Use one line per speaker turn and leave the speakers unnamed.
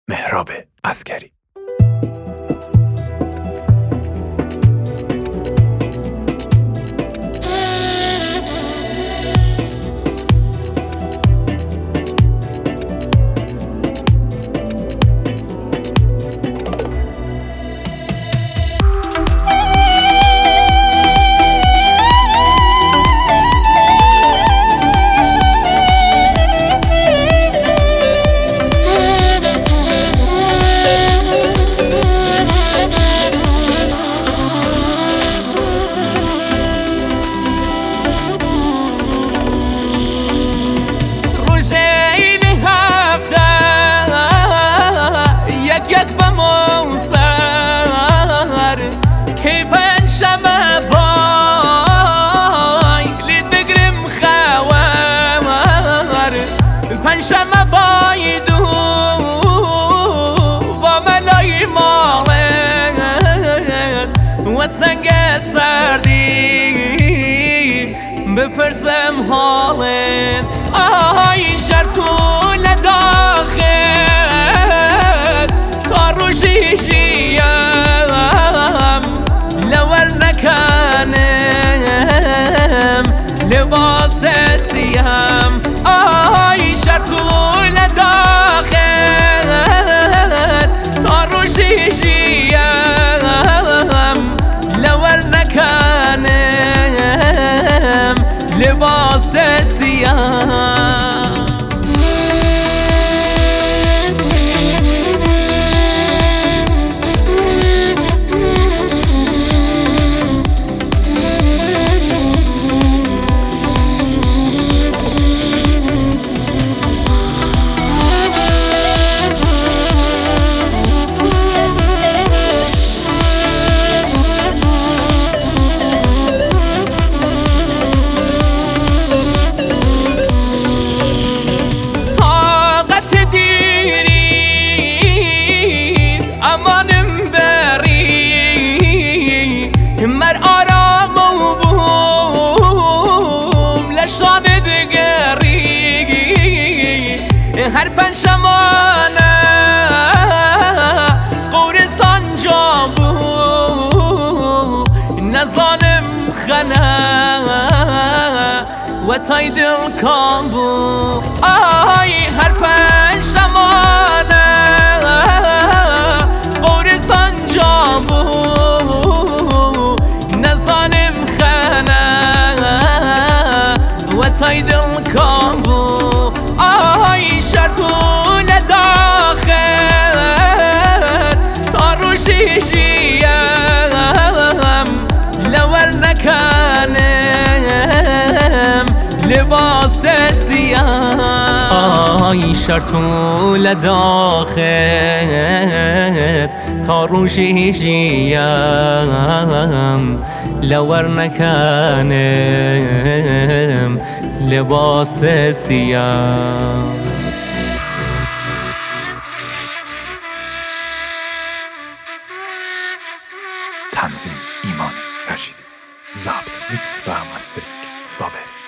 مهراب عسکری.
یک با موسر کی پنجشنبه بای لید بگرم خوار پنجشنبه بای دو با ملای مالت و سنگ سردی بپرسم حالت آی شرطول داخل شیشیم لور نکنم لباس سیم آی شرطول داخل تا رو شیشیم لور نکنم لباس سیم مر آرام و بوم لشان دگری هر پنجشنبه قورستان جا بو نزانم خنه و تای دل کام بو آی هر پنجشنبه قورستان جا بو تای دل کام بو آی شرطول داخل تا رو شیشیم لور نکنم لباس سیم آی شرطول داخل تا رو شیشیم لور نکنم لباس سیم.
تنظیم ایمان رشیدی، ضبط میکس و مسترینگ صابری.